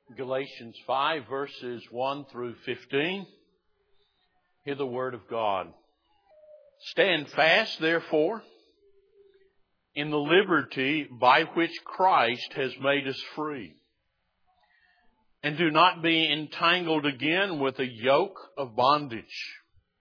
Galatians 5 verses 1 through 15. Hear the word of God. Stand fast, therefore, in the liberty by which Christ has made us free. And do not be entangled again with a yoke of bondage.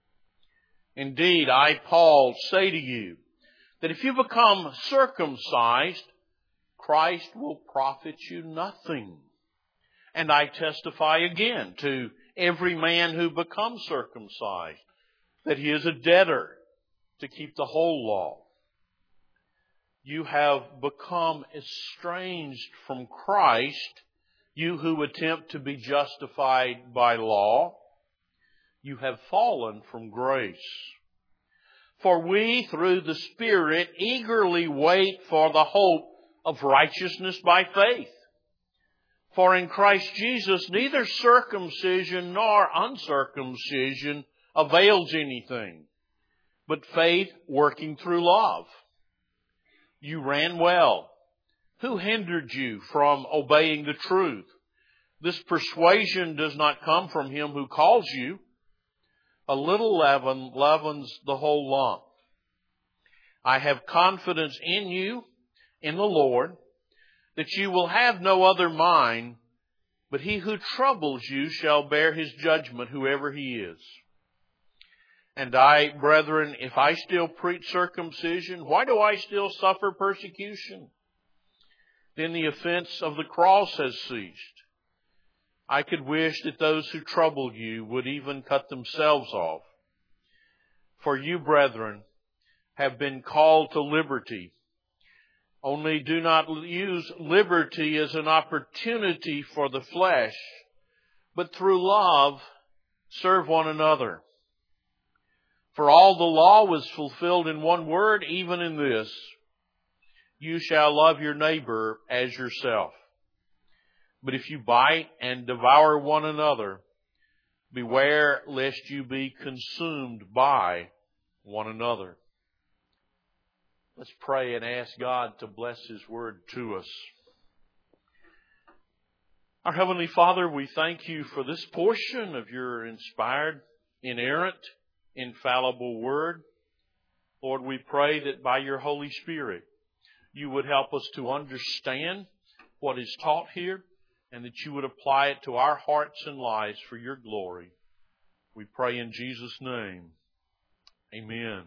Indeed, I, Paul, say to you that if you become circumcised, Christ will profit you nothing. And I testify again to every man who becomes circumcised that he is a debtor to keep the whole law. You have become estranged from Christ, you who attempt to be justified by law. You have fallen from grace. For we, through the Spirit, eagerly wait for the hope of righteousness by faith. For in Christ Jesus, neither circumcision nor uncircumcision avails anything, but faith working through love. You ran well. Who hindered you from obeying the truth? This persuasion does not come from him who calls you. A little leaven leavens the whole lump. I have confidence in you, in the Lord, that you will have no other mind, but he who troubles you shall bear his judgment, whoever he is. And I, brethren, if I still preach circumcision, why do I still suffer persecution? Then the offense of the cross has ceased. I could wish that those who trouble you would even cut themselves off. For you, brethren, have been called to liberty. Only do not use liberty as an opportunity for the flesh, but through love serve one another. For all the law was fulfilled in one word, even in this: you shall love your neighbor as yourself. But if you bite and devour one another, beware lest you be consumed by one another. Let's pray and ask God to bless His Word to us. Our Heavenly Father, we thank You for this portion of Your inspired, inerrant, infallible Word. Lord, we pray that by Your Holy Spirit, You would help us to understand what is taught here, and that You would apply it to our hearts and lives for Your glory. We pray in Jesus' name. Amen.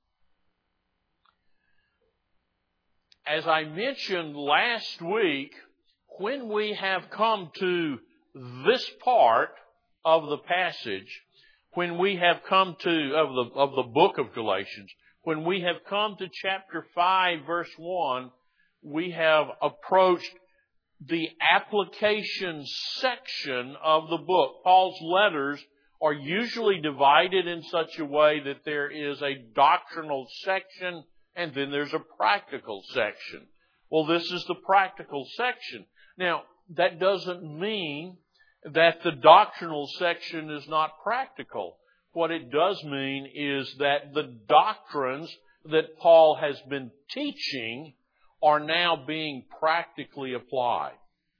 As I mentioned last week, when we have come to this part of the passage, when we have come to, of the book of Galatians, when we have come to chapter 5, verse 1, we have approached the application section of the book. Paul's letters are usually divided in such a way that there is a doctrinal section and then there's a practical section. Well, this is the practical section. Now, that doesn't mean that the doctrinal section is not practical. What it does mean is that the doctrines that Paul has been teaching are now being practically applied.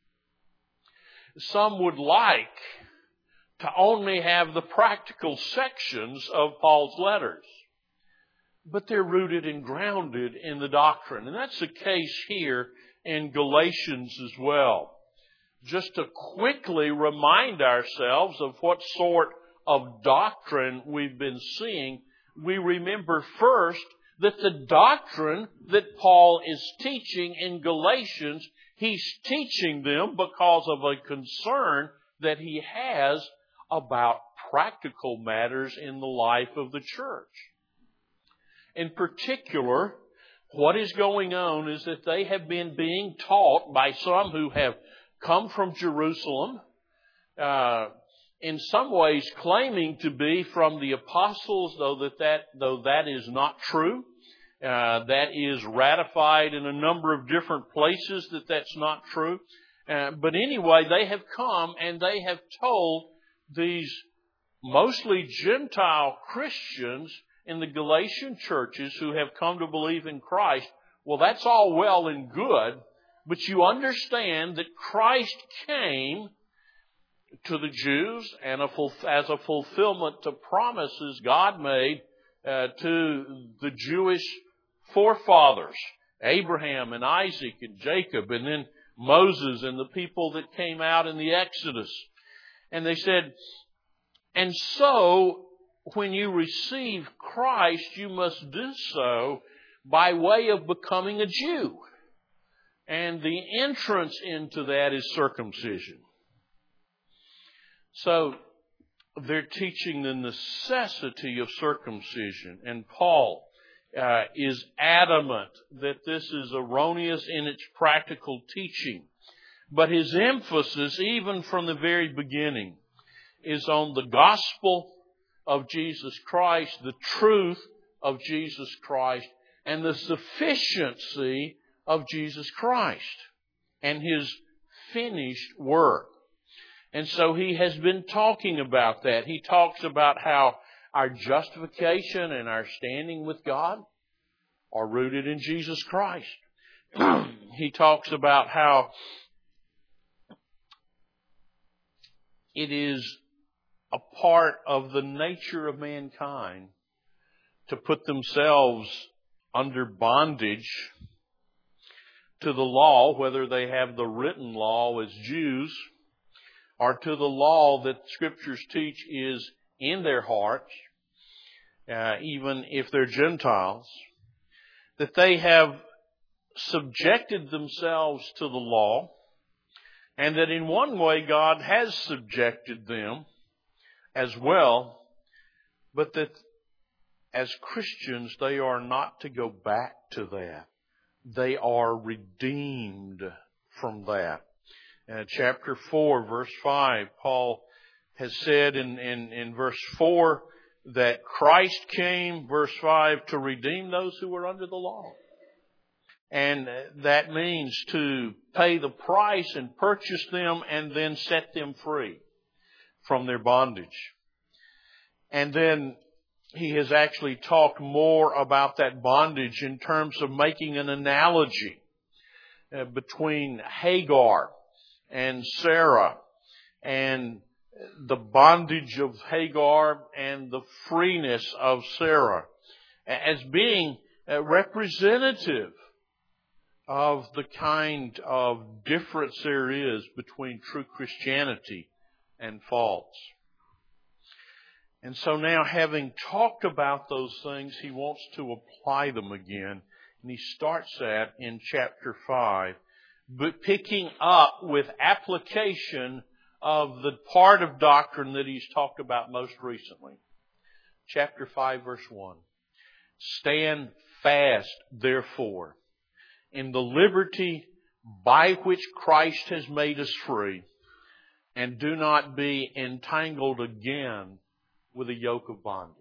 Some would like to only have the practical sections of Paul's letters, but they're rooted and grounded in the doctrine. And that's the case here in Galatians as well. Just to quickly remind ourselves of what sort of doctrine we've been seeing, we remember first that the doctrine that Paul is teaching in Galatians, he's teaching them because of a concern that he has about practical matters in the life of the church. In particular, what is going on is that they have been being taught by some who have come from Jerusalem, in some ways claiming to be from the apostles, though that is not true. That is ratified in a number of different places that that's not true. But anyway, they have come and they have told these mostly Gentile Christians in the Galatian churches who have come to believe in Christ, well, that's all well and good, but you understand that Christ came to the Jews and as a fulfillment to promises God made to the Jewish forefathers, Abraham and Isaac and Jacob, and then Moses and the people that came out in the Exodus. And they said, and so when you receive Christ, you must do so by way of becoming a Jew. And the entrance into that is circumcision. So they're teaching the necessity of circumcision. And Paul is adamant that this is erroneous in its practical teaching. But his emphasis, even from the very beginning, is on the gospel of Jesus Christ, the truth of Jesus Christ, and the sufficiency of Jesus Christ and His finished work. And so he has been talking about that. He talks about how our justification and our standing with God are rooted in Jesus Christ. He talks about how it is a part of the nature of mankind to put themselves under bondage to the law, whether they have the written law as Jews, or to the law that Scriptures teach is in their hearts, even if they're Gentiles, that they have subjected themselves to the law, and that in one way God has subjected them as well, but that as Christians they are not to go back to that. They are redeemed from that. Chapter 4, verse 5, Paul has said in verse 4 that Christ came, verse 5, to redeem those who were under the law. And that means to pay the price and purchase them and then set them free from their bondage. And then he has actually talked more about that bondage in terms of making an analogy between Hagar and Sarah, and the bondage of Hagar and the freeness of Sarah, as being representative of the kind of difference there is between true Christianity and false. And so now, having talked about those things, he wants to apply them again. And he starts that in chapter 5, but picking up with application of the part of doctrine that he's talked about most recently. Chapter 5, verse 1. Stand fast, therefore, in the liberty by which Christ has made us free, and do not be entangled again with a yoke of bondage.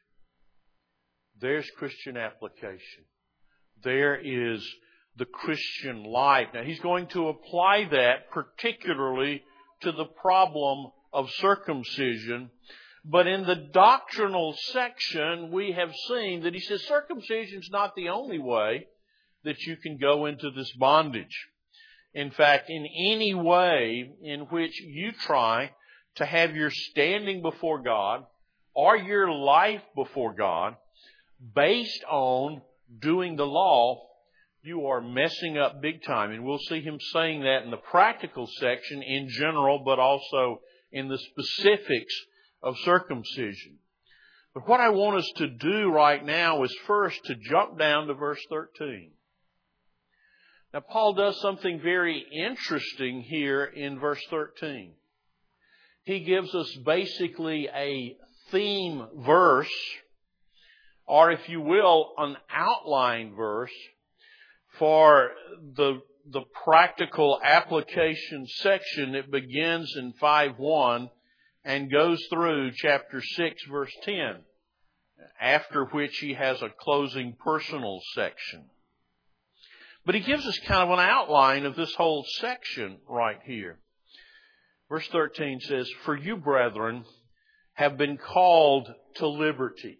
There's Christian application. There is the Christian life. Now, he's going to apply that particularly to the problem of circumcision. But in the doctrinal section, we have seen that he says circumcision is not the only way that you can go into this bondage. In fact, in any way in which you try to have your standing before God or your life before God based on doing the law, you are messing up big time. And we'll see him saying that in the practical section in general, but also in the specifics of circumcision. But what I want us to do right now is first to jump down to verse 13. Now, Paul does something very interesting here in verse 13. He gives us basically a theme verse, or if you will, an outline verse for the practical application section that begins in 5:1 and goes through chapter 6, verse 10, after which he has a closing personal section. But he gives us kind of an outline of this whole section right here. Verse 13 says, "For you, brethren, have been called to liberty."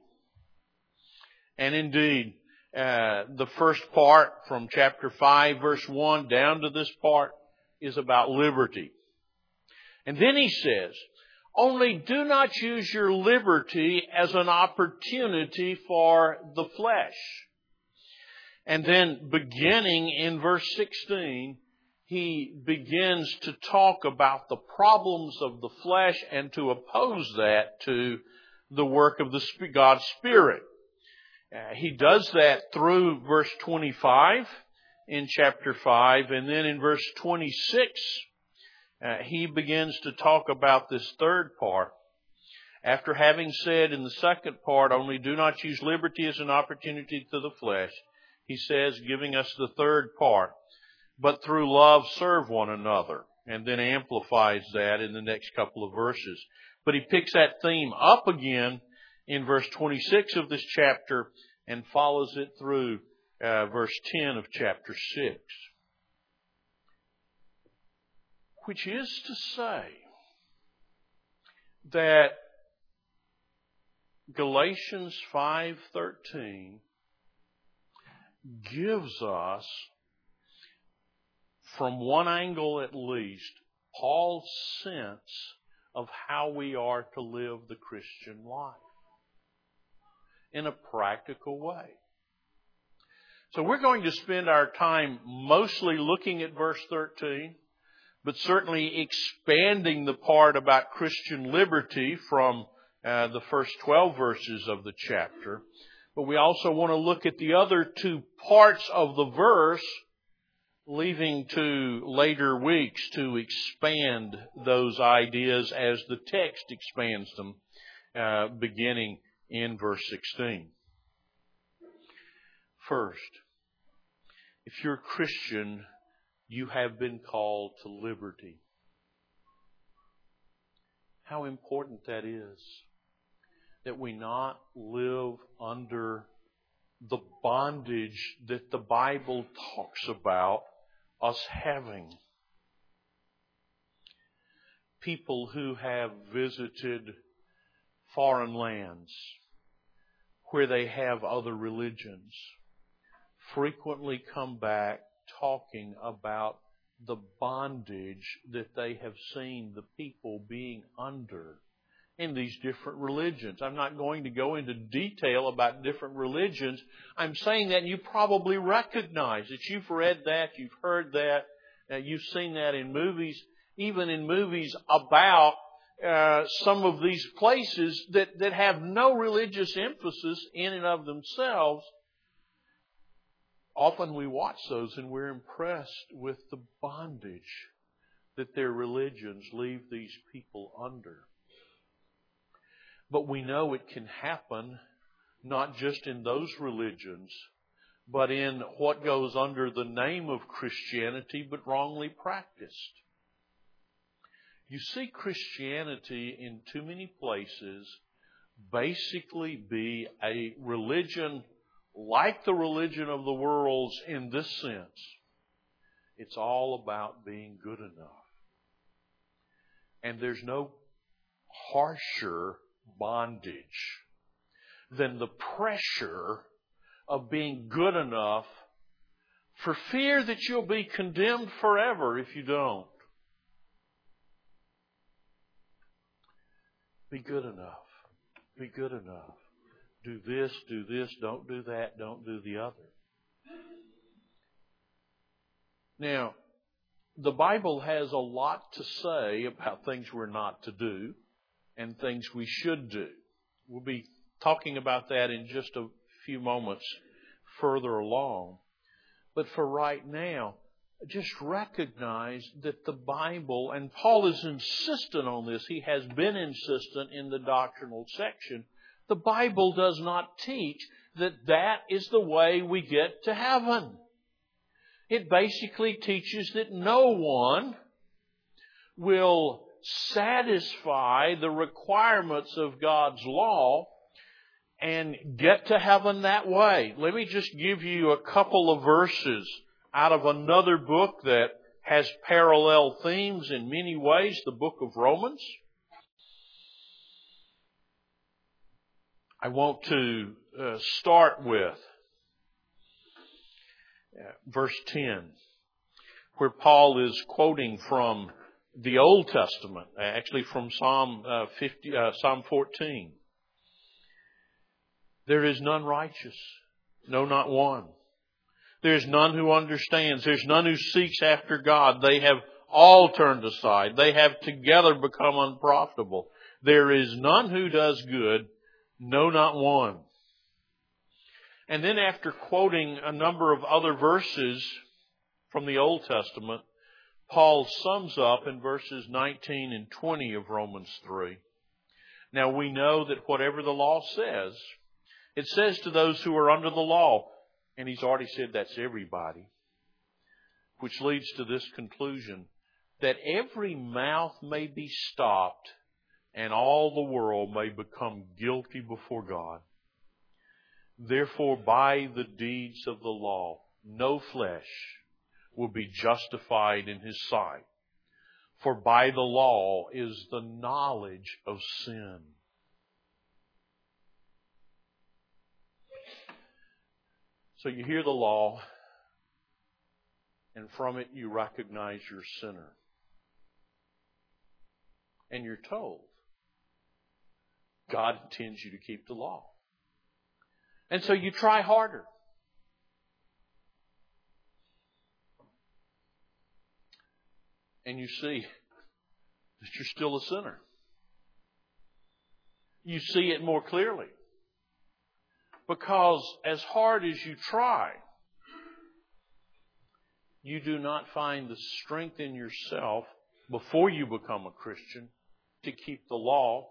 And indeed, the first part from chapter 5, verse 1 down to this part is about liberty. And then he says, only do not use your liberty as an opportunity for the flesh. And then beginning in verse 16, he begins to talk about the problems of the flesh and to oppose that to the work of God's Spirit. He does that through verse 25 in chapter 5, and then in verse 26, he begins to talk about this third part. After having said in the second part, only do not use liberty as an opportunity to the flesh, he says, giving us the third part, but through love serve one another, and then amplifies that in the next couple of verses. But he picks that theme up again in verse 26 of this chapter and follows it through verse 10 of chapter 6. Which is to say that Galatians 5:13 gives us, from one angle at least, Paul's sense of how we are to live the Christian life in a practical way. So we're going to spend our time mostly looking at verse 13, but certainly expanding the part about Christian liberty from the first 12 verses of the chapter. But we also want to look at the other two parts of the verse, leaving to later weeks to expand those ideas as the text expands them, beginning in verse 16. First, if you're a Christian, you have been called to liberty. How important that is, that we not live under the bondage that the Bible talks about us having. People who have visited foreign lands where they have other religions frequently come back talking about the bondage that they have seen the people being under in these different religions. I'm not going to go into detail about different religions. I'm saying that you probably recognize that. You've read that, you've heard that, you've seen that in movies, even in movies about some of these places that have no religious emphasis in and of themselves. Often we watch those and we're impressed with the bondage that their religions leave these people under. But we know it can happen not just in those religions, but in what goes under the name of Christianity but wrongly practiced. You see Christianity in too many places basically be a religion like the religion of the world's in this sense. It's all about being good enough. And there's no harsher bondage than the pressure of being good enough for fear that you'll be condemned forever if you don't. Be good enough. Be good enough. Do this, don't do that, don't do the other. Now, the Bible has a lot to say about things we're not to do and things we should do. We'll be talking about that in just a few moments further along. But for right now, just recognize that the Bible, and Paul is insistent on this, he has been insistent in the doctrinal section, the Bible does not teach that that is the way we get to heaven. It basically teaches that no one will satisfy the requirements of God's law and get to heaven that way. Let me just give you a couple of verses out of another book that has parallel themes in many ways, the book of Romans. I want to start with verse 10, where Paul is quoting from the Old Testament, actually from Psalm 14. There is none righteous, no, not one. There is none who understands. There's none who seeks after God. They have all turned aside. They have together become unprofitable. There is none who does good, no, not one. And then after quoting a number of other verses from the Old Testament, Paul sums up in verses 19 and 20 of Romans 3. Now we know that whatever the law says, it says to those who are under the law, and he's already said that's everybody, which leads to this conclusion, that every mouth may be stopped and all the world may become guilty before God. Therefore, by the deeds of the law, no flesh will be justified in his sight. For by the law is the knowledge of sin. So you hear the law, and from it you recognize you're a sinner. And you're told, God intends you to keep the law. And so you try harder. And you see that you're still a sinner. You see it more clearly. Because as hard as you try, you do not find the strength in yourself before you become a Christian to keep the law.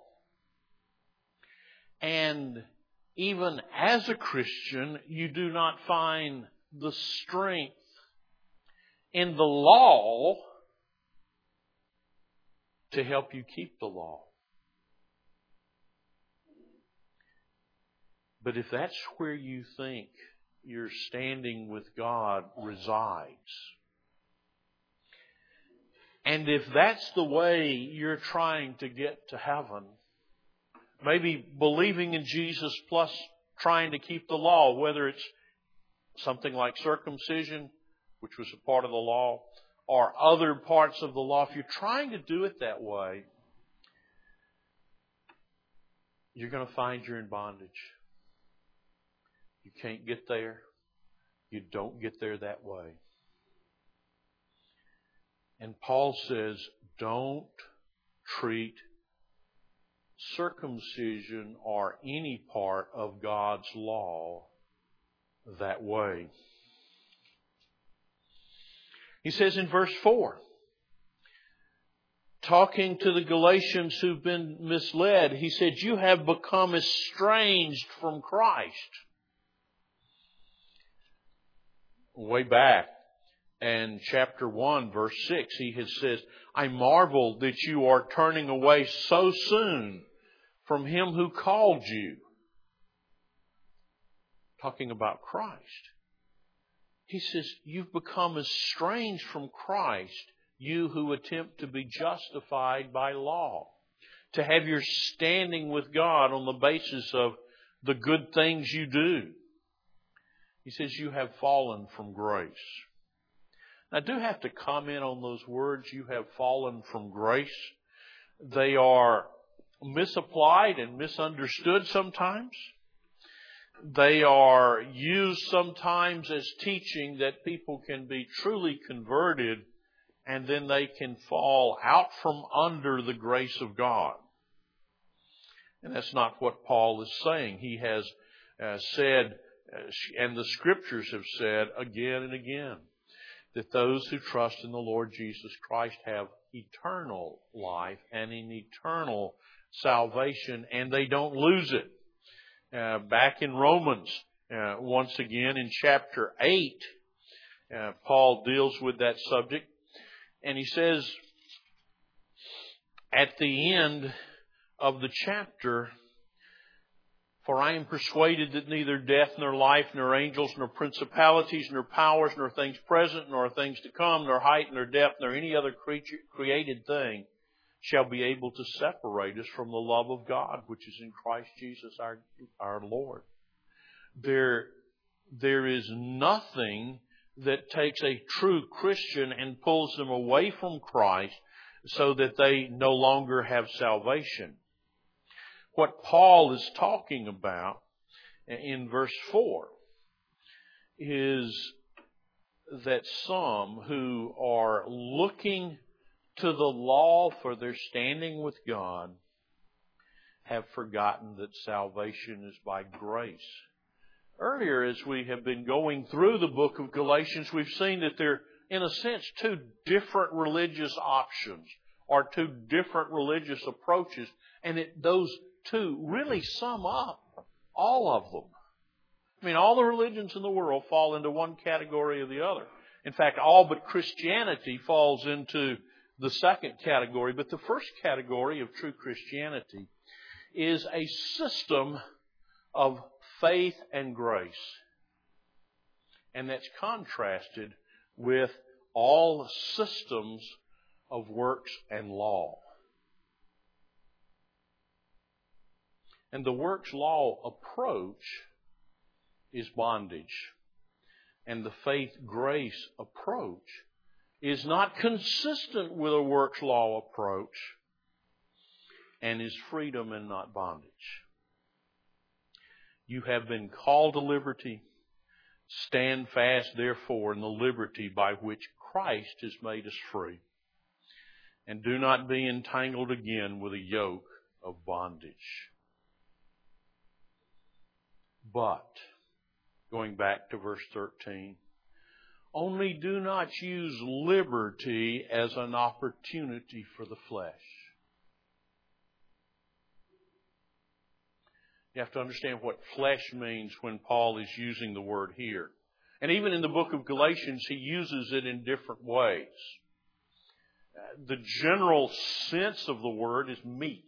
And even as a Christian, you do not find the strength in the law to help you keep the law. But if that's where you think your standing with God resides, and if that's the way you're trying to get to heaven, maybe believing in Jesus plus trying to keep the law, whether it's something like circumcision, which was a part of the law, or other parts of the law, if you're trying to do it that way, you're going to find you're in bondage. You can't get there. You don't get there that way. And Paul says, don't treat circumcision or any part of God's law that way. He says in verse 4, talking to the Galatians who've been misled, he said, you have become estranged from Christ. Way back in chapter 1, verse 6, he has said, I marvel that you are turning away so soon from him who called you. Talking about Christ. He says, you've become estranged from Christ, you who attempt to be justified by law. To have your standing with God on the basis of the good things you do. He says, you have fallen from grace. I do have to comment on those words, you have fallen from grace. They are misapplied and misunderstood sometimes. They are used sometimes as teaching that people can be truly converted and then they can fall out from under the grace of God. And that's not what Paul is saying. He has said, and the Scriptures have said again and again, that those who trust in the Lord Jesus Christ have eternal life and an eternal salvation, and they don't lose it. Back in Romans, once again in chapter 8, Paul deals with that subject, and he says at the end of the chapter, for I am persuaded that neither death, nor life, nor angels, nor principalities, nor powers, nor things present, nor things to come, nor height, nor depth, nor any other created thing shall be able to separate us from the love of God, which is in Christ Jesus our Lord. There is nothing that takes a true Christian and pulls them away from Christ so that they no longer have salvation. What Paul is talking about in verse 4 is that some who are looking to the law for their standing with God have forgotten that salvation is by grace. Earlier, as we have been going through the book of Galatians, we've seen that there are, in a sense, two different religious options or two different religious approaches, and those two really sum up all of them. I mean, all the religions in the world fall into one category or the other. In fact, all but Christianity falls into the second category. But the first category of true Christianity is a system of faith and grace. And that's contrasted with all systems of works and law. And the works law approach is bondage. And the faith grace approach is not consistent with a works law approach and is freedom and not bondage. You have been called to liberty. Stand fast, therefore, in the liberty by which Christ has made us free. And do not be entangled again with a yoke of bondage. But, going back to verse 13, only do not use liberty as an opportunity for the flesh. You have to understand what flesh means when Paul is using the word here. And even in the book of Galatians, he uses it in different ways. The general sense of the word is meat.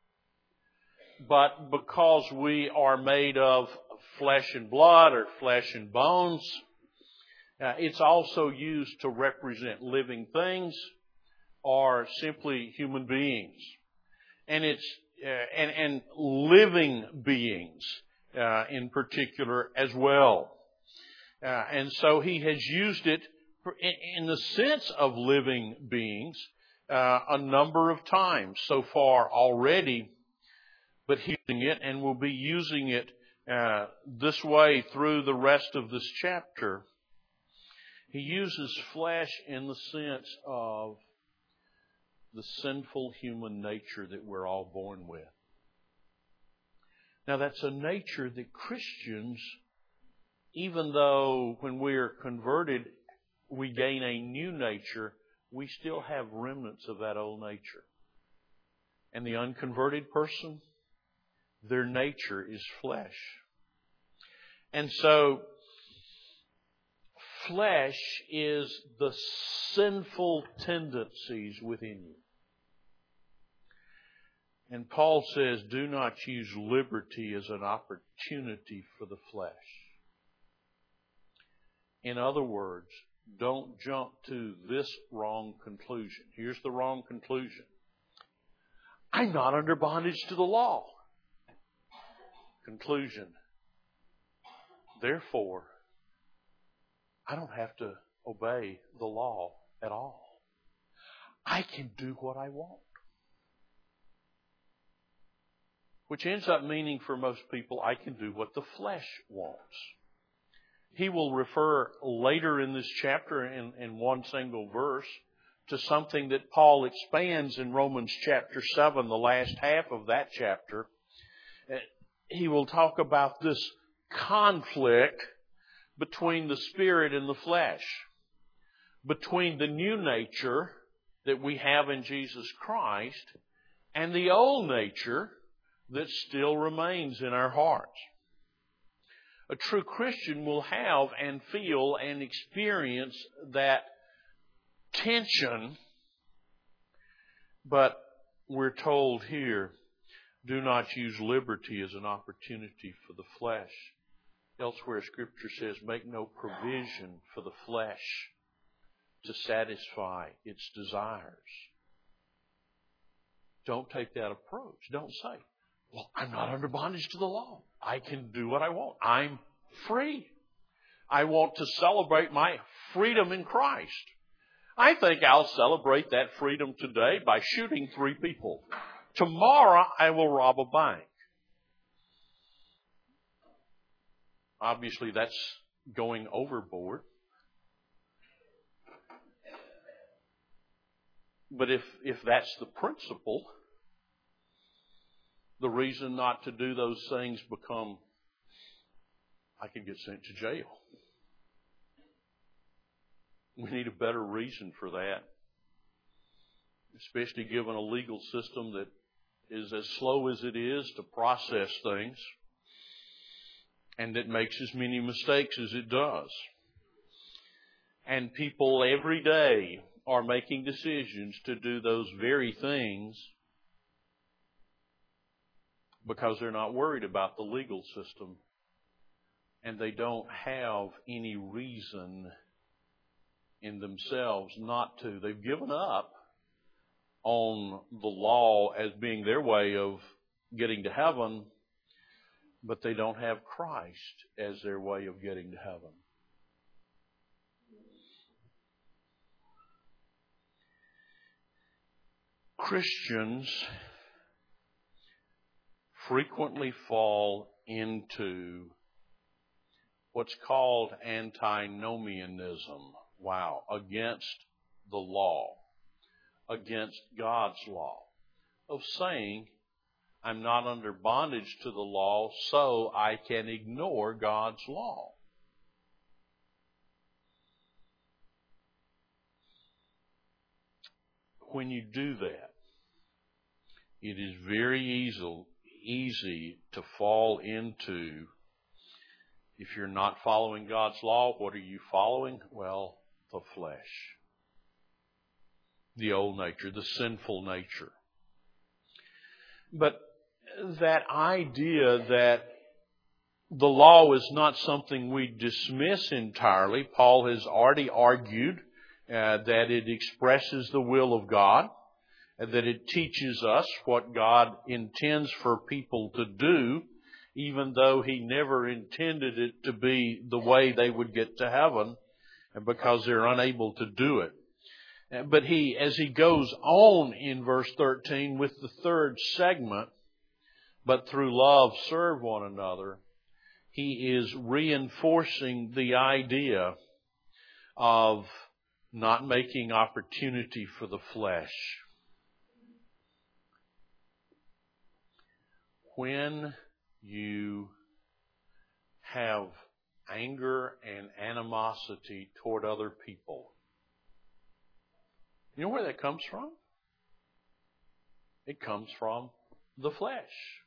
But because we are made of flesh and blood or flesh and bones, it's also used to represent living things or simply human beings. And it's and living beings in particular as well. And so he has used it in the sense of living beings a number of times so far already, but he's using it and will be using it this way through the rest of this chapter. He uses flesh in the sense of the sinful human nature that we're all born with. Now that's a nature that Christians, even though when we are converted we gain a new nature, we still have remnants of that old nature. And the unconverted person, their nature is flesh. And so, flesh is the sinful tendencies within you. And Paul says, do not use liberty as an opportunity for the flesh. In other words, don't jump to this wrong conclusion. Here's the wrong conclusion. I'm not under bondage to the law. Conclusion. Therefore, I don't have to obey the law at all. I can do what I want. Which ends up meaning for most people, I can do what the flesh wants. He will refer later in this chapter in one single verse to something that Paul expands in Romans chapter 7, the last half of that chapter. He will talk about this conflict between the spirit and the flesh, between the new nature that we have in Jesus Christ and the old nature that still remains in our hearts. A true Christian will have and feel and experience that tension, but we're told here, do not use liberty as an opportunity for the flesh. Elsewhere, Scripture says, make no provision for the flesh to satisfy its desires. Don't take that approach. Don't say, well, I'm not under bondage to the law. I can do what I want. I'm free. I want to celebrate my freedom in Christ. I think I'll celebrate that freedom today by shooting 3 people. Tomorrow I will rob a bank. Obviously that's going overboard. But if that's the principle, the reason not to do those things become, I could get sent to jail. We need a better reason for that, especially given a legal system that is as slow as it is to process things and that makes as many mistakes as it does. And people every day are making decisions to do those very things because they're not worried about the legal system and they don't have any reason in themselves not to. They've given up on the law as being their way of getting to heaven, but they don't have Christ as their way of getting to heaven. Christians frequently fall into what's called antinomianism. Wow. Against the law. Against God's law. Of saying, I'm not under bondage to the law, so I can ignore God's law. When you do that, it is very easy to fall into, if you're not following God's law, what are you following? Well, the flesh. The old nature, the sinful nature. But that idea that the law is not something we dismiss entirely, Paul has already argued that it expresses the will of God, and that it teaches us what God intends for people to do, even though He never intended it to be the way they would get to heaven, because they're unable to do it. But as he goes on in verse 13 with the third segment, but through love serve one another, he is reinforcing the idea of not making opportunity for the flesh. When you have anger and animosity toward other people, you know where that comes from? It comes from the flesh.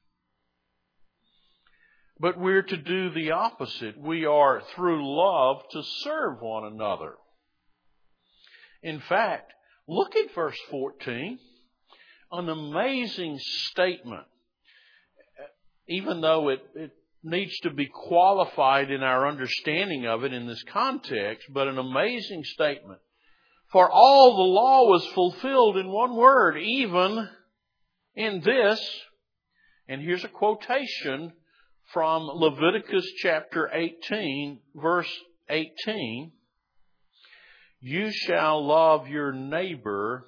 But we're to do the opposite. We are, through love, to serve one another. In fact, look at verse 14. An amazing statement. Even though it needs to be qualified in our understanding of it in this context, but an amazing statement. For all the law was fulfilled in one word, even in this. And here's a quotation from Leviticus chapter 18, verse 18. You shall love your neighbor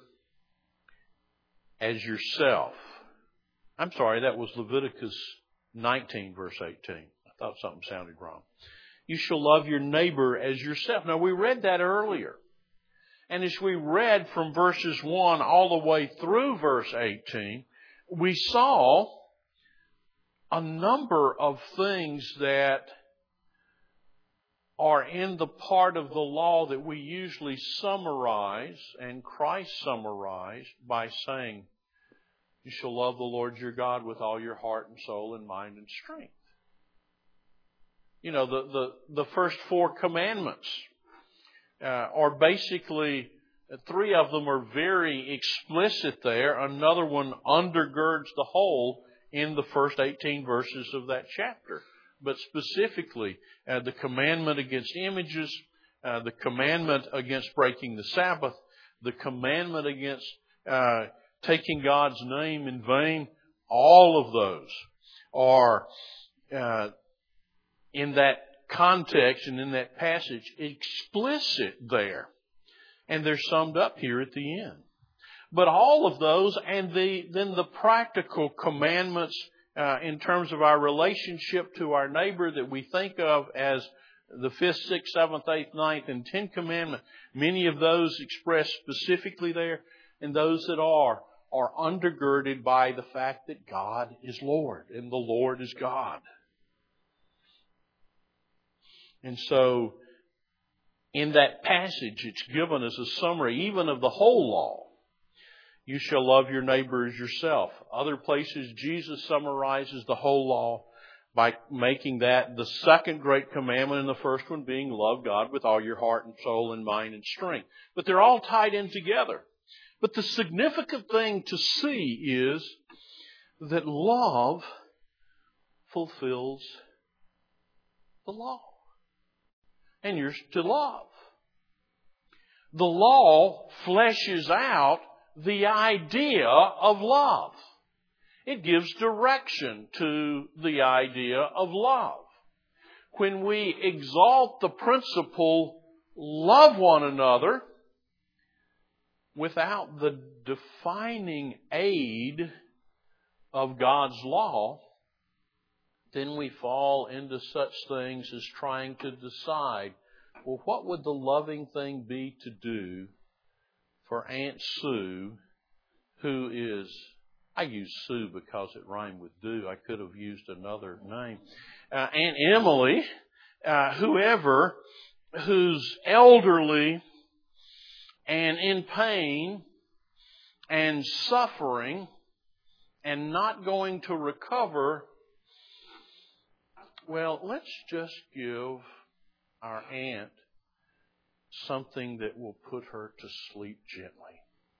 as yourself. I'm sorry, that was Leviticus 19, verse 18. I thought something sounded wrong. You shall love your neighbor as yourself. Now, we read that earlier. And as we read from verses 1 all the way through verse 18, we saw a number of things that are in the part of the law that we usually summarize, and Christ summarized by saying, you shall love the Lord your God with all your heart and soul and mind and strength. You know, the first 4 commandments are basically, 3 of them are very explicit there. Another one undergirds the whole in the first 18 verses of that chapter. But specifically, the commandment against images, the commandment against breaking the Sabbath, the commandment against taking God's name in vain, all of those are in that context and in that passage explicit there. And they're summed up here at the end. But all of those and then the practical commandments in terms of our relationship to our neighbor that we think of as the 5th, 6th, 7th, 8th, 9th, and 10th commandment, many of those expressed specifically there, and those that are undergirded by the fact that God is Lord and the Lord is God. And so, in that passage, it's given as a summary even of the whole law. You shall love your neighbor as yourself. Other places, Jesus summarizes the whole law by making that the second great commandment, and the first one being love God with all your heart and soul and mind and strength. But they're all tied in together. But the significant thing to see is that love fulfills the law. And you're to love. The law fleshes out the idea of love. It gives direction to the idea of love. When we exalt the principle, love one another, without the defining aid of God's law, then we fall into such things as trying to decide, well, what would the loving thing be to do for Aunt Sue, who is, I use Sue because it rhymed with do. I could have used another name. Aunt Emily, whoever, who's elderly and in pain and suffering and not going to recover. Well, let's just give our aunt something that will put her to sleep gently.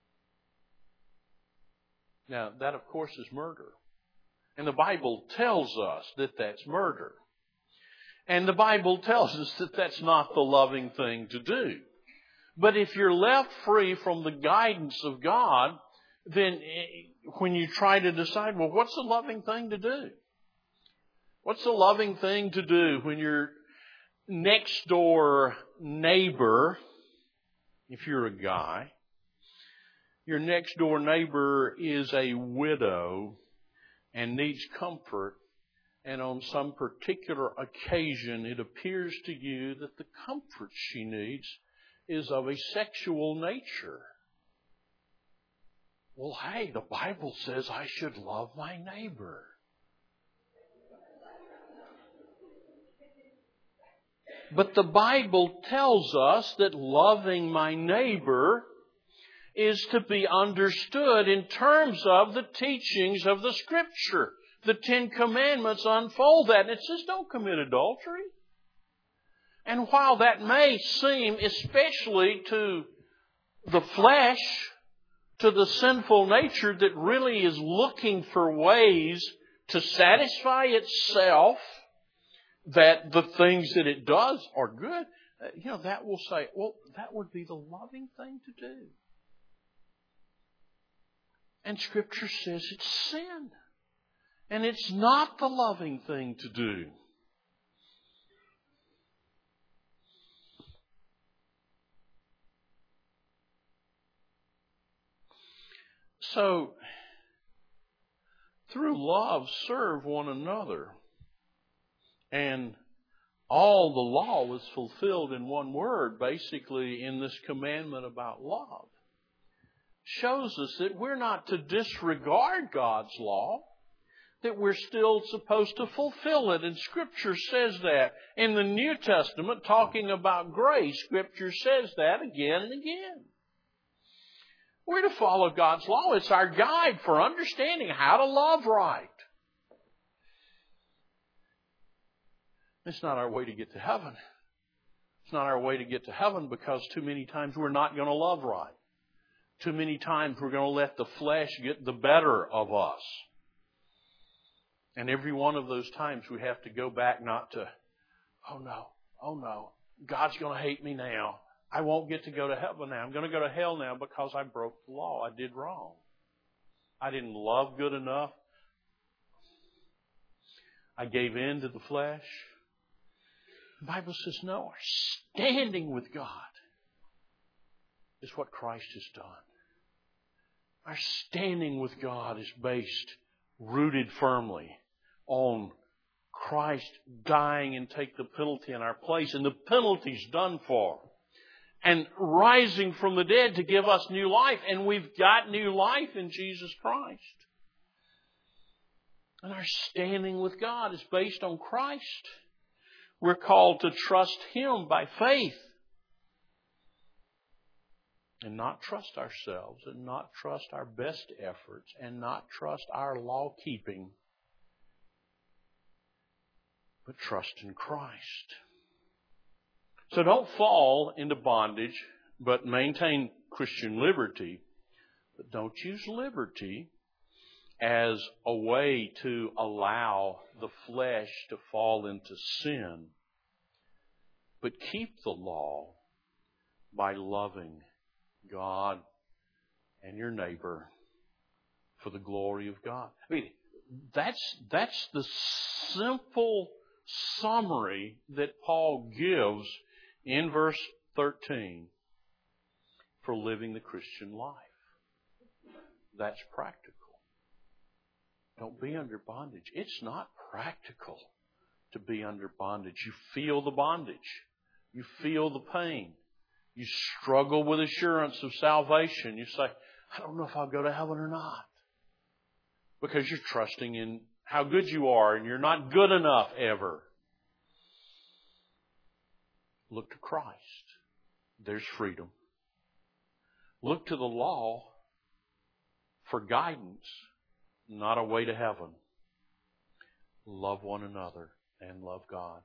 Now, that of course is murder. And the Bible tells us that that's murder. And the Bible tells us that that's not the loving thing to do. But if you're left free from the guidance of God, then when you try to decide, well, what's the loving thing to do? What's the loving thing to do when your next door neighbor, if you're a guy, your next door neighbor is a widow and needs comfort, and on some particular occasion it appears to you that the comfort she needs is of a sexual nature. Well, hey, the Bible says I should love my neighbor. But the Bible tells us that loving my neighbor is to be understood in terms of the teachings of the Scripture. The 10 Commandments unfold that. And it says don't commit adultery. And while that may seem, especially to the flesh, to the sinful nature that really is looking for ways to satisfy itself, that the things that it does are good, that will say, well, that would be the loving thing to do. And Scripture says it's sin. And it's not the loving thing to do. So, through love, serve one another. And all the law was fulfilled in one word, basically, in this commandment about love. Shows us that we're not to disregard God's law, that we're still supposed to fulfill it. And Scripture says that. In the New Testament, talking about grace, Scripture says that again and again. We're to follow God's law. It's our guide for understanding how to love right. It's not our way to get to heaven. It's not our way to get to heaven because too many times we're not going to love right. Too many times we're going to let the flesh get the better of us. And every one of those times we have to go back not to, oh no, God's going to hate me now. I won't get to go to heaven now. I'm going to go to hell now because I broke the law. I did wrong. I didn't love good enough. I gave in to the flesh. The Bible says, no, we're standing with God. is what Christ has done. Our standing with God is based, rooted firmly on Christ dying and take the penalty in our place. And the penalty's done for. And rising from the dead to give us new life. And we've got new life in Jesus Christ. And our standing with God is based on Christ. We're called to trust Him by faith. And not trust ourselves, and not trust our best efforts, and not trust our law keeping, but trust in Christ. So don't fall into bondage, but maintain Christian liberty. But don't use liberty as a way to allow the flesh to fall into sin. But keep the law by loving God and your neighbor for the glory of God. I mean, that's the simple summary that Paul gives in verse 13 for living the Christian life. That's practical. Don't be under bondage. It's not practical to be under bondage. You feel the bondage. You feel the pain. You struggle with assurance of salvation. You say, I don't know if I'll go to heaven or not. Because you're trusting in how good you are and you're not good enough ever. Look to Christ. There's freedom. Look to the law for guidance, not a way to heaven. Love one another and love God.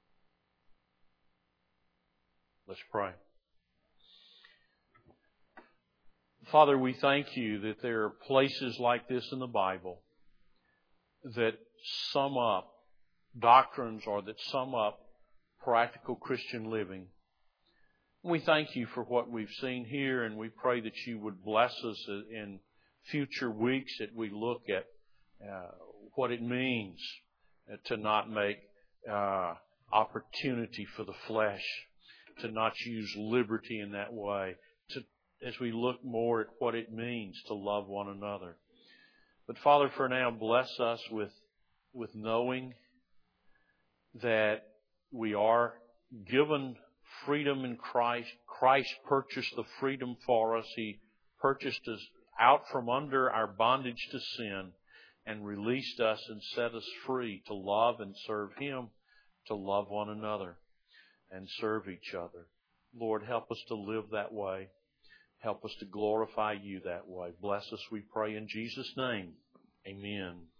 Let's pray. Father, we thank You that there are places like this in the Bible that sum up doctrines or that sum up practical Christian living. We thank You for what we've seen here, and we pray that You would bless us in future weeks that we look at what it means to not make opportunity for the flesh, to not use liberty in that way, as we look more at what it means to love one another. But Father, for now, bless us with knowing that we are given freedom in Christ. Christ purchased the freedom for us. He purchased us out from under our bondage to sin and released us and set us free to love and serve Him, to love one another and serve each other. Lord, help us to live that way. Help us to glorify You that way. Bless us, we pray in Jesus' name. Amen.